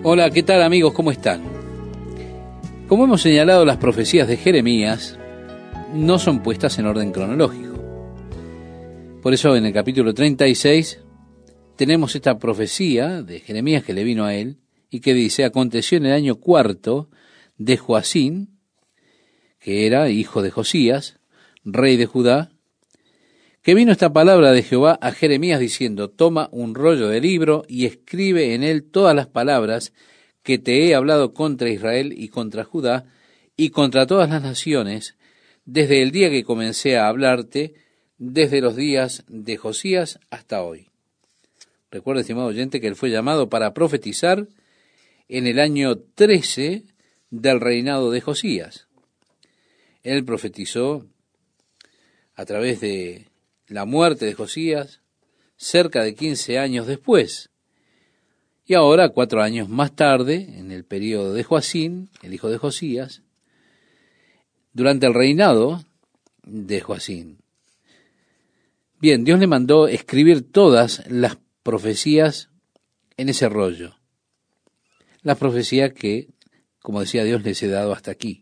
Hola, ¿qué tal amigos? ¿Cómo están? Como hemos señalado, las profecías de Jeremías no son puestas en orden cronológico. Por eso en el capítulo 36 tenemos esta profecía de Jeremías que le vino a él y que dice: aconteció en el año cuarto de Joacín, que era hijo de Josías, rey de Judá, que vino esta palabra de Jehová a Jeremías diciendo: toma un rollo de libro y escribe en él todas las palabras que te he hablado contra Israel y contra Judá y contra todas las naciones, desde el día que comencé a hablarte, desde los días de Josías hasta hoy. Recuerda, estimado oyente, que él fue llamado para profetizar en el año 13 del reinado de Josías. Él profetizó a través de la muerte de Josías cerca de 15 años después. Y ahora, 4 años más tarde, en el período de Joacín, el hijo de Josías, durante el reinado de Joacín. Bien, Dios le mandó escribir todas las profecías en ese rollo. Las profecías que, como decía Dios, les he dado hasta aquí.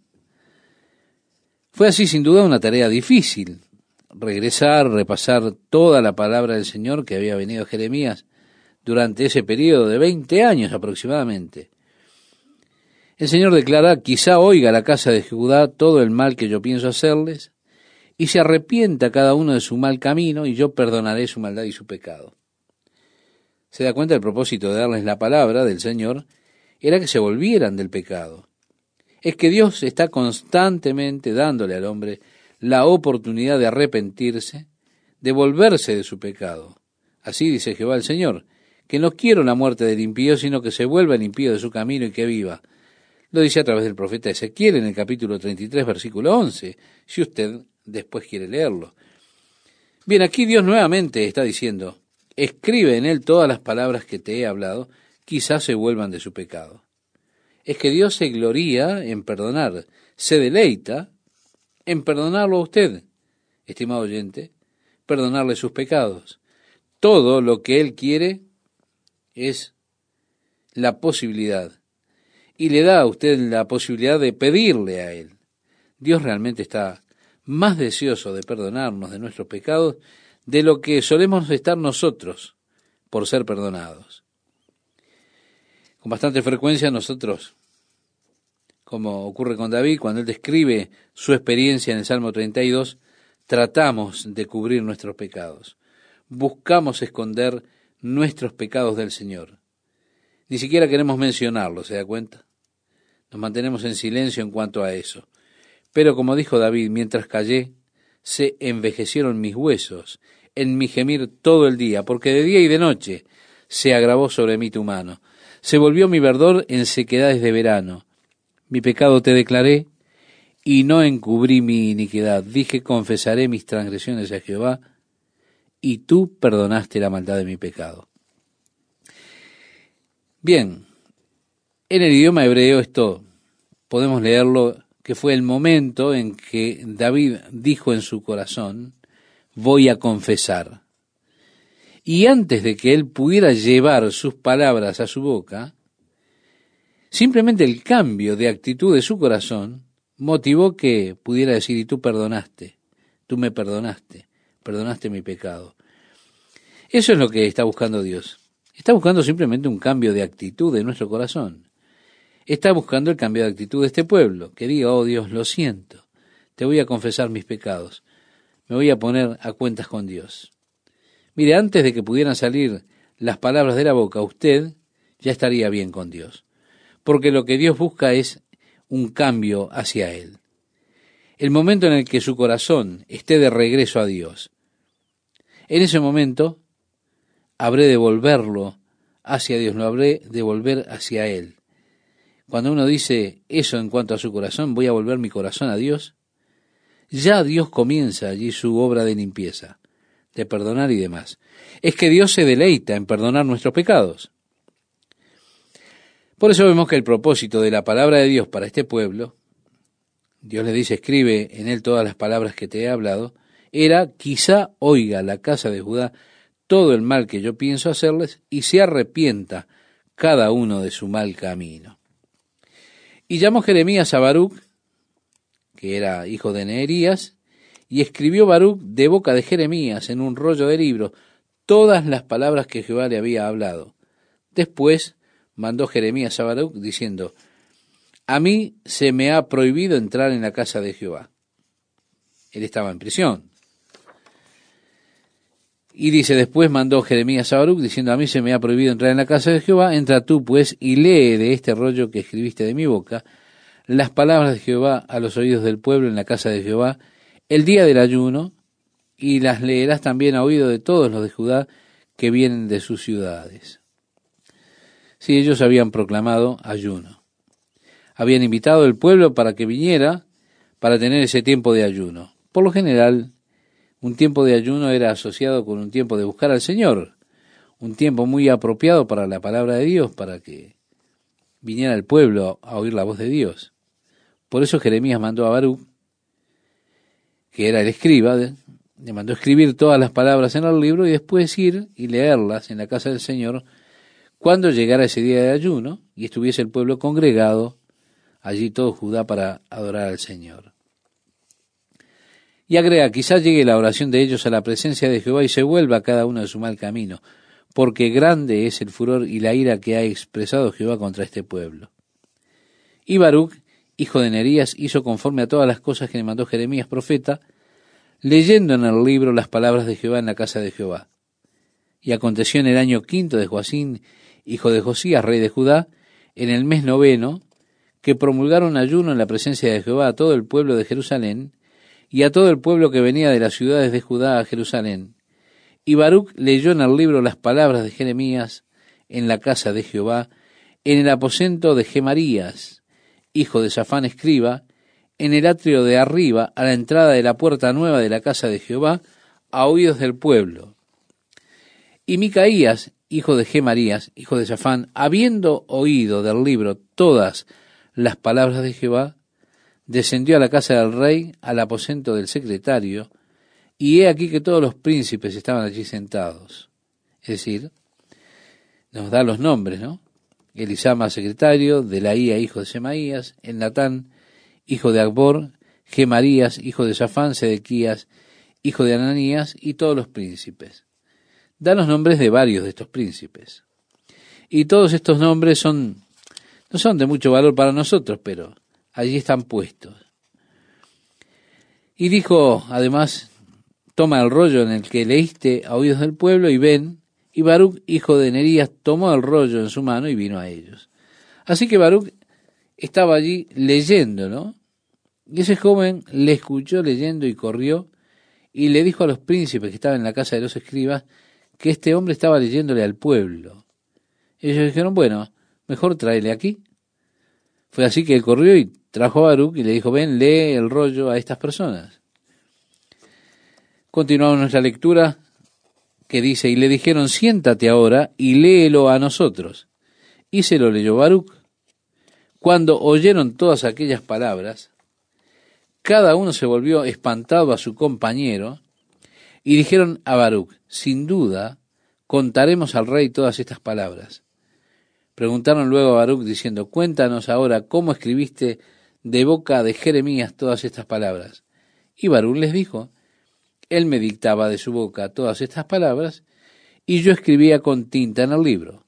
Fue así sin duda una tarea difícil, regresar, repasar toda la palabra del Señor que había venido a Jeremías durante ese periodo de 20 años aproximadamente. El Señor declara: quizá oiga la casa de Judá todo el mal que yo pienso hacerles, y se arrepienta cada uno de su mal camino, y yo perdonaré su maldad y su pecado. Se da cuenta, el propósito de darles la palabra del Señor era que se volvieran del pecado. Es que Dios está constantemente dándole al hombre la oportunidad de arrepentirse, de volverse de su pecado. Así dice Jehová el Señor, que no quiero la muerte del impío, sino que se vuelva el impío de su camino y que viva. Lo dice a través del profeta Ezequiel en el capítulo 33, versículo 11, si usted después quiere leerlo. Bien, aquí Dios nuevamente está diciendo: escribe en él todas las palabras que te he hablado, quizás se vuelvan de su pecado. Es que Dios se gloría en perdonar, se deleita en perdonarlo a usted, estimado oyente, perdonarle sus pecados. Todo lo que Él quiere es la posibilidad, y le da a usted la posibilidad de pedirle a Él. Dios realmente está más deseoso de perdonarnos de nuestros pecados de lo que solemos estar nosotros por ser perdonados. Con bastante frecuencia nosotros, como ocurre con David, cuando él describe su experiencia en el Salmo 32, tratamos de cubrir nuestros pecados. Buscamos esconder nuestros pecados del Señor. Ni siquiera queremos mencionarlos, ¿se da cuenta? Nos mantenemos en silencio en cuanto a eso. Pero como dijo David: mientras callé, se envejecieron mis huesos, en mi gemir todo el día, porque de día y de noche se agravó sobre mí tu mano. Se volvió mi verdor en sequedades de verano. Mi pecado te declaré, y no encubrí mi iniquidad. Dije: confesaré mis transgresiones a Jehová, y tú perdonaste la maldad de mi pecado. Bien, en el idioma hebreo esto podemos leerlo, que fue el momento en que David dijo en su corazón: voy a confesar. Y antes de que él pudiera llevar sus palabras a su boca, simplemente el cambio de actitud de su corazón motivó que pudiera decir: y tú perdonaste, tú me perdonaste, perdonaste mi pecado. Eso es lo que está buscando Dios. Está buscando simplemente un cambio de actitud de nuestro corazón. Está buscando el cambio de actitud de este pueblo, que diga: oh Dios, lo siento, te voy a confesar mis pecados, me voy a poner a cuentas con Dios. Mire, antes de que pudieran salir las palabras de la boca, usted ya estaría bien con Dios, porque lo que Dios busca es un cambio hacia Él. El momento en el que su corazón esté de regreso a Dios, en ese momento habré de volverlo hacia Dios, lo habré de volver hacia Él. Cuando uno dice eso en cuanto a su corazón: voy a volver mi corazón a Dios, ya Dios comienza allí su obra de limpieza, de perdonar y demás. Es que Dios se deleita en perdonar nuestros pecados. Por eso vemos que el propósito de la palabra de Dios para este pueblo, Dios le dice: escribe en él todas las palabras que te he hablado, era: quizá oiga la casa de Judá todo el mal que yo pienso hacerles, y se arrepienta cada uno de su mal camino. Y llamó Jeremías a Baruc, que era hijo de Neherías, y escribió Baruc de boca de Jeremías en un rollo de libro todas las palabras que Jehová le había hablado. Después mandó Jeremías a Baruc diciendo: a mí se me ha prohibido entrar en la casa de Jehová. Él estaba en prisión. Y dice, después mandó Jeremías a Baruc diciendo: a mí se me ha prohibido entrar en la casa de Jehová, entra tú pues y lee de este rollo que escribiste de mi boca las palabras de Jehová a los oídos del pueblo en la casa de Jehová el día del ayuno, y las leerás también a oído de todos los de Judá que vienen de sus ciudades. Sí, ellos habían proclamado ayuno. Habían invitado al pueblo para que viniera para tener ese tiempo de ayuno. Por lo general, un tiempo de ayuno era asociado con un tiempo de buscar al Señor, un tiempo muy apropiado para la palabra de Dios, para que viniera el pueblo a oír la voz de Dios. Por eso Jeremías mandó a Baruc, que era el escriba, le mandó escribir todas las palabras en el libro y después ir y leerlas en la casa del Señor cuando llegara ese día de ayuno y estuviese el pueblo congregado allí todo Judá para adorar al Señor. Y agrega, quizás llegue la oración de ellos a la presencia de Jehová y se vuelva cada uno de su mal camino, porque grande es el furor y la ira que ha expresado Jehová contra este pueblo. Y Baruc, hijo de Neherías, hizo conforme a todas las cosas que le mandó Jeremías profeta, leyendo en el libro las palabras de Jehová en la casa de Jehová. Y aconteció en el año 5 de Joacín, hijo de Josías, rey de Judá, en el mes 9, que promulgaron ayuno en la presencia de Jehová a todo el pueblo de Jerusalén, y a todo el pueblo que venía de las ciudades de Judá a Jerusalén. Y Baruc leyó en el libro las palabras de Jeremías en la casa de Jehová, en el aposento de Gemarías, hijo de Safán escriba, en el atrio de arriba, a la entrada de la puerta nueva de la casa de Jehová, a oídos del pueblo. Y Micaías, hijo de Gemarías, hijo de Safán, habiendo oído del libro todas las palabras de Jehová, descendió a la casa del rey, al aposento del secretario, y he aquí que todos los príncipes estaban allí sentados. Es decir, nos da los nombres, ¿no? Elisama, secretario, Delaía, hijo de Semaías, Elnatán, hijo de Acbor, Gemarías, hijo de Safán, Sedequías, hijo de Ananías, y todos los príncipes. Da los nombres de varios de estos príncipes. Y todos estos nombres no son de mucho valor para nosotros, pero allí están puestos. Y dijo, además, toma el rollo en el que leíste a oídos del pueblo y ven. Y Baruc, hijo de Neherías, tomó el rollo en su mano y vino a ellos. Así que Baruc estaba allí leyendo, ¿no? Y ese joven le escuchó leyendo y corrió y le dijo a los príncipes que estaban en la casa de los escribas que este hombre estaba leyéndole al pueblo. Ellos dijeron, bueno, mejor tráele aquí. Fue así que él corrió y trajo a Baruc y le dijo, ven, lee el rollo a estas personas. Continuamos nuestra lectura, que dice, y le dijeron, siéntate ahora y léelo a nosotros. Y se lo leyó Baruc. Cuando oyeron todas aquellas palabras, cada uno se volvió espantado a su compañero, y dijeron a Baruc, sin duda, contaremos al rey todas estas palabras. Preguntaron luego a Baruc diciendo, cuéntanos ahora cómo escribiste de boca de Jeremías todas estas palabras. Y Baruc les dijo, él me dictaba de su boca todas estas palabras, y yo escribía con tinta en el libro.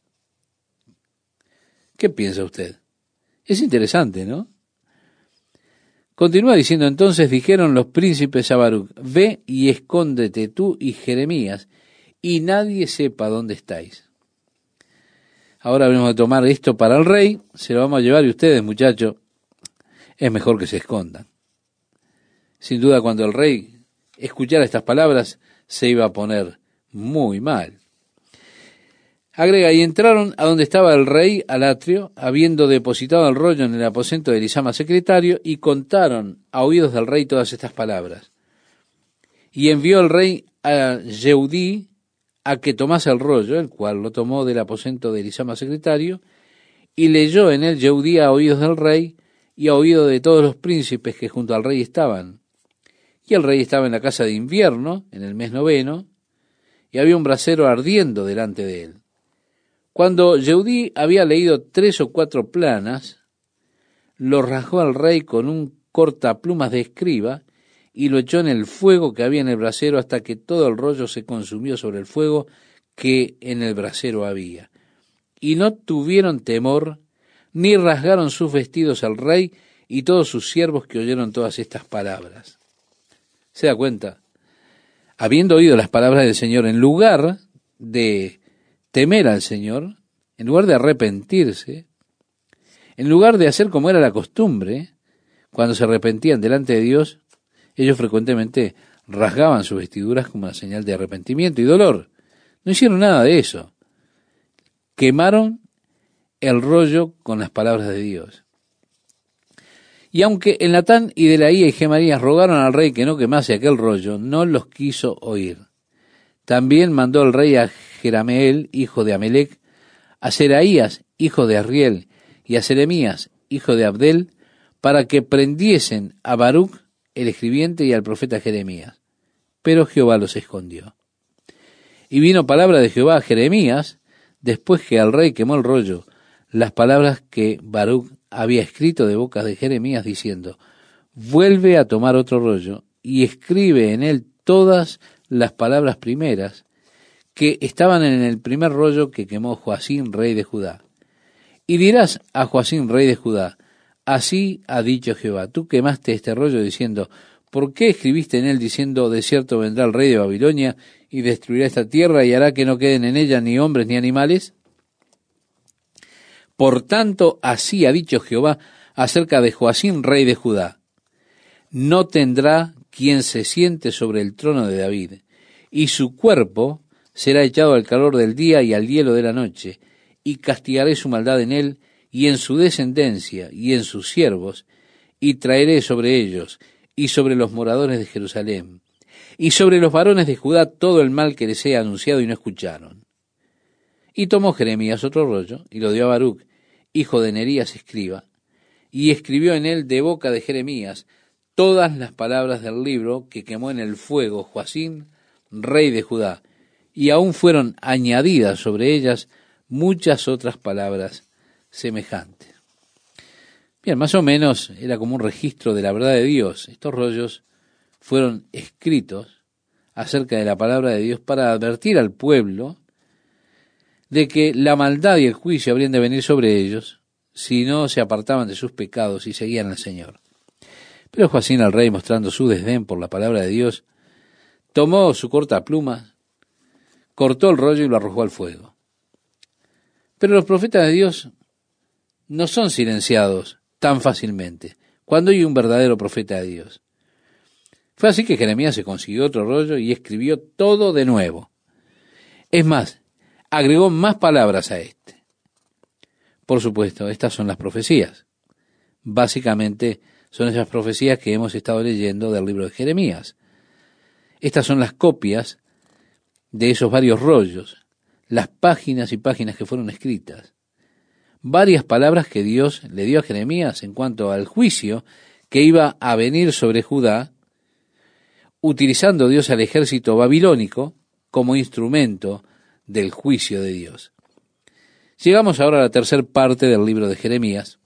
¿Qué piensa usted? Es interesante, ¿no? Continúa diciendo, entonces dijeron los príncipes a Baruc, ve y escóndete tú y Jeremías, y nadie sepa dónde estáis. Ahora venimos a tomar esto para el rey, se lo vamos a llevar, y ustedes, muchachos, es mejor que se escondan. Sin duda, cuando el rey escuchara estas palabras, se iba a poner muy mal. Agrega, y entraron a donde estaba el rey, al atrio, habiendo depositado el rollo en el aposento de Elisama secretario, y contaron a oídos del rey todas estas palabras. Y envió el rey a Yehudí a que tomase el rollo, el cual lo tomó del aposento de Elisama secretario, y leyó en él Yehudí a oídos del rey, y a oído de todos los príncipes que junto al rey estaban. Y el rey estaba en la casa de invierno, en el mes 9, y había un brasero ardiendo delante de él. Cuando Yehudí había leído 3 o 4 planas, lo rasgó al rey con un cortaplumas de escriba y lo echó en el fuego que había en el brasero hasta que todo el rollo se consumió sobre el fuego que en el brasero había. Y no tuvieron temor, ni rasgaron sus vestidos al rey y todos sus siervos que oyeron todas estas palabras. ¿Se da cuenta? Habiendo oído las palabras del Señor, en lugar de temer al Señor, en lugar de arrepentirse, en lugar de hacer como era la costumbre, cuando se arrepentían delante de Dios, ellos frecuentemente rasgaban sus vestiduras como una señal de arrepentimiento y dolor. No hicieron nada de eso. Quemaron el rollo con las palabras de Dios. Y aunque Elnatán y Delaía y Gemarías rogaron al rey que no quemase aquel rollo, no los quiso oír. También mandó el rey a Jerameel, hijo de Amelec, a Seraías, hijo de Arriel, y a Jeremías, hijo de Abdel, para que prendiesen a Baruch, el escribiente, y al profeta Jeremías. Pero Jehová los escondió. Y vino palabra de Jehová a Jeremías, después que al rey quemó el rollo, las palabras que Baruch había escrito de boca de Jeremías, diciendo: vuelve a tomar otro rollo, y escribe en él todas las palabras primeras que estaban en el primer rollo que quemó Joacim, rey de Judá. Y dirás a Joacim, rey de Judá: así ha dicho Jehová, tú quemaste este rollo diciendo: ¿por qué escribiste en él diciendo: de cierto vendrá el rey de Babilonia y destruirá esta tierra y hará que no queden en ella ni hombres ni animales? Por tanto, así ha dicho Jehová acerca de Joacim, rey de Judá: no tendrá quien se siente sobre el trono de David, y su cuerpo será echado al calor del día y al hielo de la noche, y castigaré su maldad en él, y en su descendencia, y en sus siervos, y traeré sobre ellos, y sobre los moradores de Jerusalén, y sobre los varones de Judá todo el mal que les he anunciado y no escucharon. Y tomó Jeremías otro rollo, y lo dio a Baruch, hijo de Nerías, escriba, y escribió en él de boca de Jeremías todas las palabras del libro que quemó en el fuego Joacim, rey de Judá, y aún fueron añadidas sobre ellas muchas otras palabras semejantes. Bien, más o menos era como un registro de la verdad de Dios. Estos rollos fueron escritos acerca de la palabra de Dios para advertir al pueblo de que la maldad y el juicio habrían de venir sobre ellos si no se apartaban de sus pecados y seguían al Señor. Pero Joacim, el rey, mostrando su desdén por la palabra de Dios, tomó su cortapluma, cortó el rollo y lo arrojó al fuego. Pero los profetas de Dios no son silenciados tan fácilmente cuando hay un verdadero profeta de Dios. Fue así que Jeremías se consiguió otro rollo y escribió todo de nuevo. Es más, agregó más palabras a este. Por supuesto, estas son las profecías. Básicamente son esas profecías que hemos estado leyendo del libro de Jeremías. Estas son las copias de esos varios rollos, las páginas y páginas que fueron escritas. Varias palabras que Dios le dio a Jeremías en cuanto al juicio que iba a venir sobre Judá, utilizando Dios al ejército babilónico como instrumento del juicio de Dios. Llegamos ahora a la tercera parte del libro de Jeremías,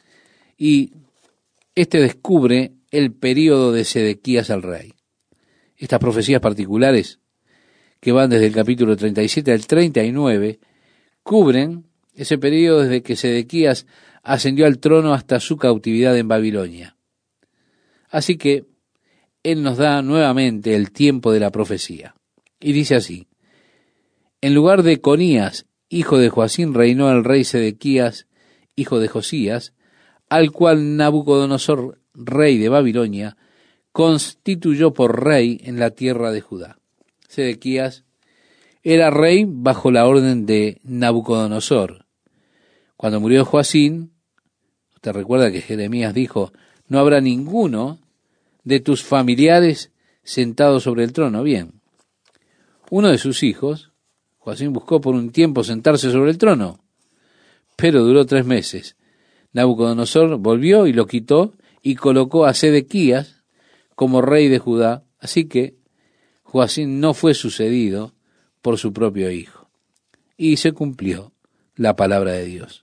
y este descubre el período de Sedequías al rey. Estas profecías particulares, que van desde el capítulo 37 al 39, cubren ese período desde que Sedequías ascendió al trono hasta su cautividad en Babilonia. Así que él nos da nuevamente el tiempo de la profecía. Y dice así: en lugar de Conías, hijo de Joacim, reinó el rey Sedequías, hijo de Josías, al cual Nabucodonosor, rey de Babilonia, constituyó por rey en la tierra de Judá. Sedequías era rey bajo la orden de Nabucodonosor. Cuando murió Joacim, usted recuerda que Jeremías dijo: no habrá ninguno de tus familiares sentado sobre el trono. Bien, uno de sus hijos, Joacim, buscó por un tiempo sentarse sobre el trono, pero duró 3 meses. Nabucodonosor volvió y lo quitó y colocó a Sedequías como rey de Judá, así que Joacim no fue sucedido por su propio hijo. Y se cumplió la palabra de Dios.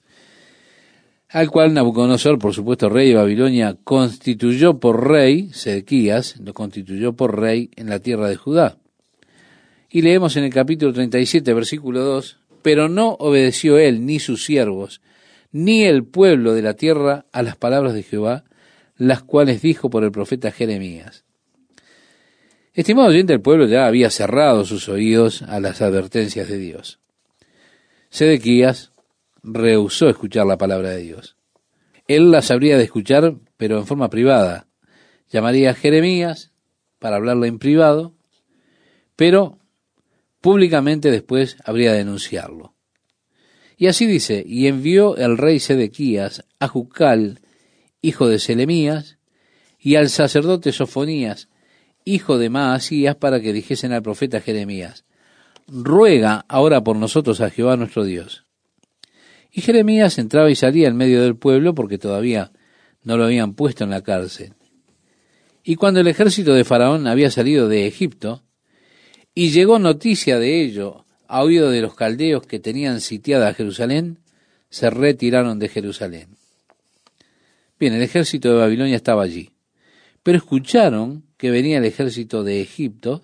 Al cual Nabucodonosor, por supuesto, rey de Babilonia, constituyó por rey, Sedequías, lo constituyó por rey en la tierra de Judá. Y leemos en el capítulo 37, versículo 2, pero no obedeció él, ni sus siervos, ni el pueblo de la tierra a las palabras de Jehová, las cuales dijo por el profeta Jeremías. Estimado oyente, el pueblo ya había cerrado sus oídos a las advertencias de Dios. Sedequías rehusó escuchar la palabra de Dios. Él las habría de escuchar, pero en forma privada. Llamaría a Jeremías para hablarle en privado, pero públicamente después habría de denunciarlo. Y así dice, y envió el rey Sedequías a Jucal, hijo de Selemías, y al sacerdote Sofonías, hijo de Maasías, para que dijesen al profeta Jeremías, ruega ahora por nosotros a Jehová nuestro Dios. Y Jeremías entraba y salía en medio del pueblo, porque todavía no lo habían puesto en la cárcel. Y cuando el ejército de Faraón había salido de Egipto, y llegó noticia de ello a oído de los caldeos que tenían sitiada a Jerusalén, se retiraron de Jerusalén. Bien, el ejército de Babilonia estaba allí, pero escucharon que venía el ejército de Egipto,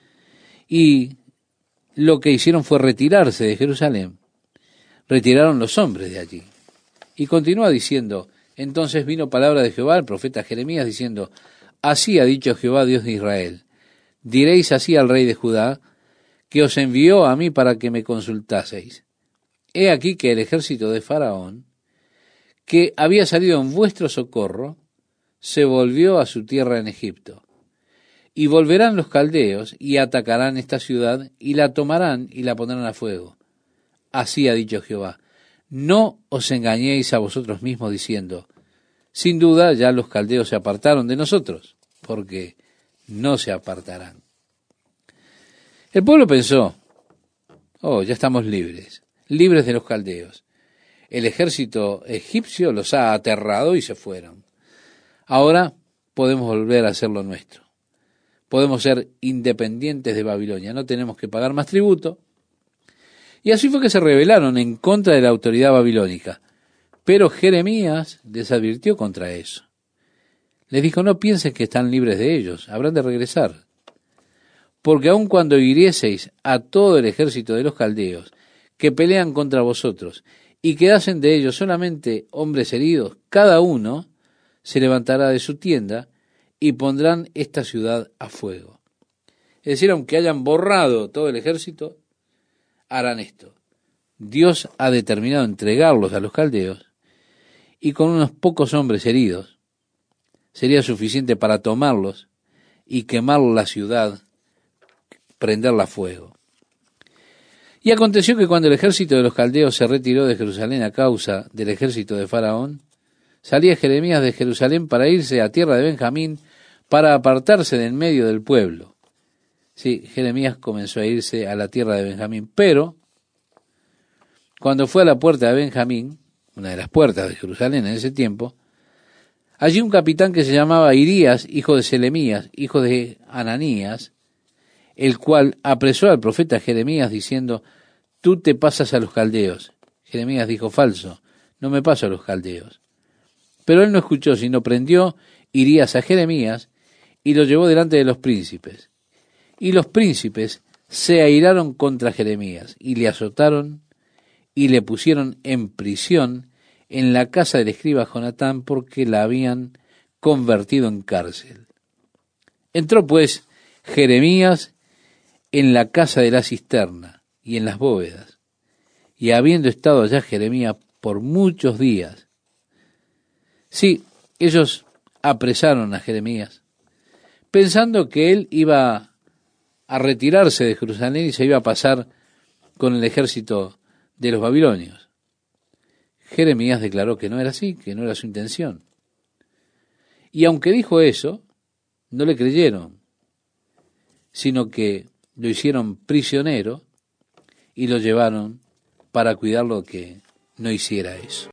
y lo que hicieron fue retirarse de Jerusalén. Retiraron los hombres de allí. Y continúa diciendo, entonces vino palabra de Jehová al profeta Jeremías diciendo, así ha dicho Jehová Dios de Israel, diréis así al rey de Judá, que os envió a mí para que me consultaseis. He aquí que el ejército de Faraón, que había salido en vuestro socorro, se volvió a su tierra en Egipto. Y volverán los caldeos y atacarán esta ciudad y la tomarán y la pondrán a fuego. Así ha dicho Jehová, no os engañéis a vosotros mismos diciendo, sin duda ya los caldeos se apartaron de nosotros, porque no se apartarán. El pueblo pensó, ya estamos libres, libres de los caldeos. El ejército egipcio los ha aterrado y se fueron. Ahora podemos volver a hacer lo nuestro. Podemos ser independientes de Babilonia, no tenemos que pagar más tributo. Y así fue que se rebelaron en contra de la autoridad babilónica. Pero Jeremías les advirtió contra eso. Les dijo, no piensen que están libres de ellos, habrán de regresar. Porque aun cuando hirieseis a todo el ejército de los caldeos que pelean contra vosotros y quedasen de ellos solamente hombres heridos, cada uno se levantará de su tienda y pondrán esta ciudad a fuego. Es decir, aunque hayan borrado todo el ejército, harán esto. Dios ha determinado entregarlos a los caldeos y con unos pocos hombres heridos sería suficiente para tomarlos y quemar la ciudad, prenderla a fuego. Y aconteció que cuando el ejército de los caldeos se retiró de Jerusalén a causa del ejército de Faraón, salía Jeremías de Jerusalén para irse a tierra de Benjamín, para apartarse de en medio del pueblo. Sí, Jeremías comenzó a irse a la tierra de Benjamín, pero cuando fue a la puerta de Benjamín, una de las puertas de Jerusalén en ese tiempo, allí un capitán que se llamaba Irías, hijo de Selemías, hijo de Ananías, el cual apresó al profeta Jeremías diciendo, tú te pasas a los caldeos. Jeremías dijo, falso, no me paso a los caldeos. Pero él no escuchó, sino prendió Irías a Jeremías y lo llevó delante de los príncipes. Y los príncipes se airaron contra Jeremías y le azotaron y le pusieron en prisión en la casa del escriba Jonatán porque la habían convertido en cárcel. Entró pues Jeremías en la casa de la cisterna y en las bóvedas, y habiendo estado allá Jeremías por muchos días. Sí, ellos apresaron a Jeremías, pensando que él iba a retirarse de Jerusalén y se iba a pasar con el ejército de los babilonios. Jeremías declaró que no era así, que no era su intención. Y aunque dijo eso, no le creyeron, sino que lo hicieron prisionero y lo llevaron para cuidarlo que no hiciera eso.